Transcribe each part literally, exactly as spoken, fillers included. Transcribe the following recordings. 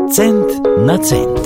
Cent na cent.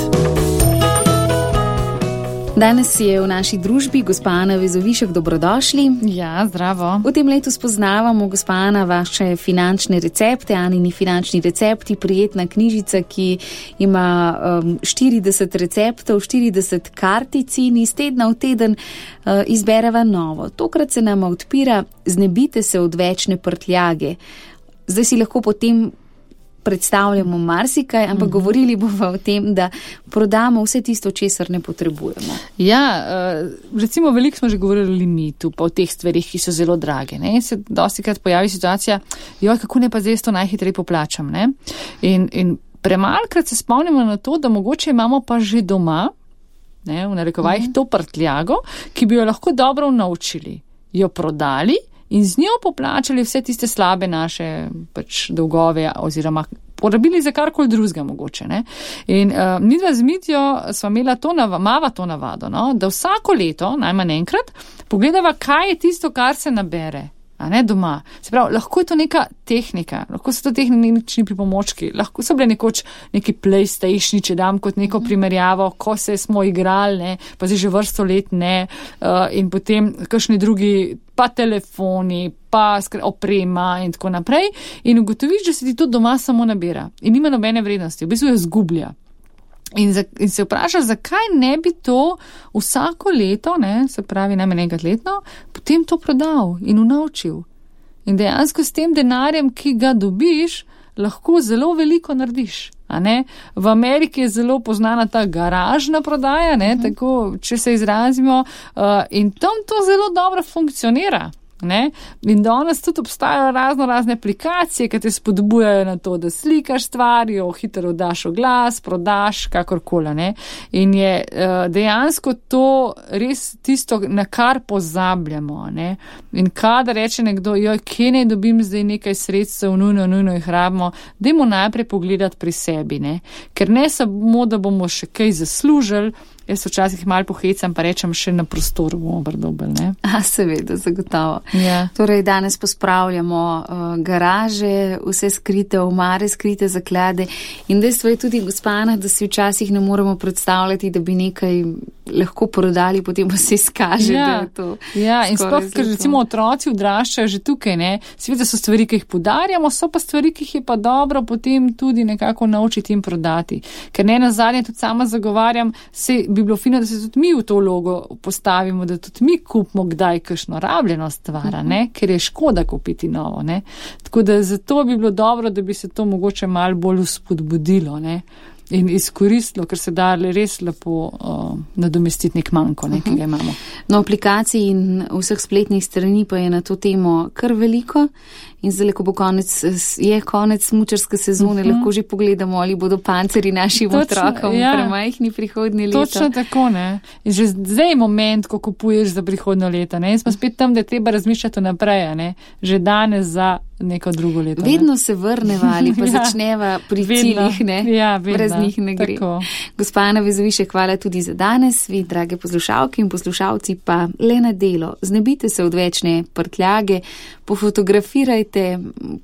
Danes je v naši družbi gospa Ana Vezovišek, dobrodošli. Ja, zdravo. V tem letu spoznavamo, gospa Ana, vaše finančne recepte, Anini finančni recepti, prijetna knjižica, ki ima um, štirideset receptov, štirideset kartic in iz tedna v teden uh, izbereva novo. Tokrat se nam odpira Znebite se odvečne prtljage. Zdaj si lahko potem predstavljamo marsikaj, ampak mm-hmm. govorili bomo o tem, da prodamo vse tisto, česar ne potrebujemo. Ja, recimo veliko smo že govorili o limitu, pa o teh stvarih, ki so zelo drage. Ne? Se dostikrat pojavi situacija, joj, kako ne pa zdaj to najhitreje poplačam. Ne? In, in premalkrat se spomnimo na to, da mogoče imamo pa že doma, ne, v narekovajih, mm-hmm. to prtljago, ki bi jo lahko dobro naučili, jo prodali in z njo poplačali vse tiste slabe naše pač dolgove oziroma porabili za karkoli drugega mogoče. Ne? In uh, midva z Mitjo sva imela to, nav- mava to navado, no? Da vsako leto, najmanj enkrat, pogledava, kaj je tisto, kar se nabere. A ne doma. Se pravi, lahko je to neka tehnika, lahko so to tehnični pripomočki, lahko so bile nekoč neki PlayStationi, če dam kot neko primerjavo, ko se smo igrali, ne, pa zdaj že vrsto let ne, uh, in potem kakšni drugi, pa telefoni, pa oprema in tako naprej. In ugotoviš, da se ti to doma samo nabira in nima nobene vrednosti, v bistvu jo zgublja. In, za, in se vpraša, zakaj ne bi to vsako leto, ne, se pravi najmanj enkrat letno, potem to prodal in unaučil. In dejansko s tem denarjem, ki ga dobiš, lahko zelo veliko narediš. A ne? V Ameriki je zelo poznana ta garažna prodaja, ne, uh-huh. tako, če se izrazimo, uh, in tam to zelo dobro funkcionira. Ne? In danes tudi obstajajo razno razne aplikacije, ki te spodbujajo na to, da slikaš stvari, jo hitro daš oglas, prodaš, kakorkoli. Ne? In je uh, dejansko to res tisto, na kar pozabljamo. Ne? In kadar reče nekdo, joj, kje ne dobim zdaj nekaj sredstev, nujno, nujno jih rabimo, dajmo najprej pogledati pri sebi. Ne? Ker ne samo, da bomo še kaj zaslužili, jaz včasih malo pohecam, pa rečem še na prostoru bomo brdobel, ne? A, seveda, zagotovo. Ja. Torej, danes pospravljamo uh, garaže, vse skrite omare, skrite zaklade in dejstvo je tudi, gospa Ana, da si včasih ne moremo predstavljati, da bi nekaj lahko prodali, potem pa se izkaže, ja. da je to. Ja, in sploh, ker recimo otroci odraščajo že tukaj, ne? Sveda so stvari, ki jih podarjamo, so pa stvari, ki jih je pa dobro potem tudi nekako naučiti in prodati. Ker ne nazadnje tudi sama zagovarjam, se bi bilo fino, da se tudi mi v to vlogo postavimo, da tudi mi kupimo kdaj kakšno rabljeno stvar, ne? Ker je škoda kupiti novo. Ne? Tako da zato bi bilo dobro, da bi se to mogoče malo bolj vzpodbudilo, ne? In izkoristilo, ker se da res lepo uh, nadomestiti nek manjko, ne, ki ga imamo. No, aplikacij in vseh spletnih strani pa je na to temo kar veliko in zdaj, ko bo konec, je konec smučarske sezone, uh-huh. lahko že pogledamo, ali bodo panceri našim Točno, otrokom ja. premajhni prihodnje leto. Točno tako, ne. In že zdaj je moment, ko kupuješ za prihodnjo leto, ne. In smo spet tam, da je treba razmišljati naprej, ne. Že danes za neko drugo leto. Vedno ne. se vrneva ali pa ja. začneva pri vedno. ciljih, ne. Ja, vedno. Brez njih ne gre. Tako. Gospa Ana Vezovišek, hvala tudi za danes. Vi, drage poslušalke in poslušalci, pa le na delo. Znebite se odvečne prtljage, pofotografirajte,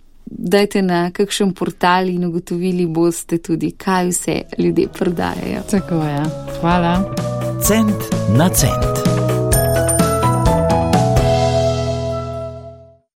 dajte na kakšen portal in ugotovili boste tudi, kaj vse ljudje prodajajo. Tako je. Ja. Hvala. Cent na cent.